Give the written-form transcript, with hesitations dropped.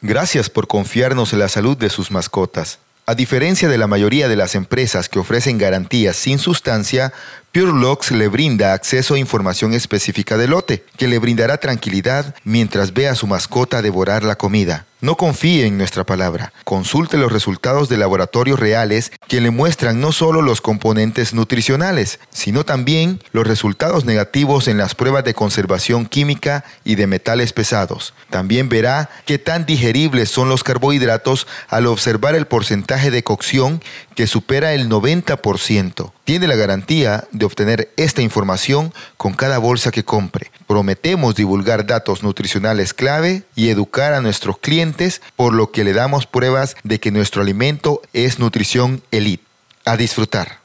Gracias por confiarnos en la salud de sus mascotas. A diferencia de la mayoría de las empresas que ofrecen garantías sin sustancia, Purolux le brinda acceso a información específica del lote, que le brindará tranquilidad mientras ve a su mascota devorar la comida. No confíe en nuestra palabra. Consulte los resultados de laboratorios reales que le muestran no solo los componentes nutricionales, sino también los resultados negativos en las pruebas de conservación química y de metales pesados. También verá qué tan digeribles son los carbohidratos al observar el porcentaje de cocción que supera el 90%. Tiene la garantía de obtener esta información con cada bolsa que compre. Prometemos divulgar datos nutricionales clave y educar a nuestros clientes, por lo que le damos pruebas de que nuestro alimento es nutrición elite. A disfrutar.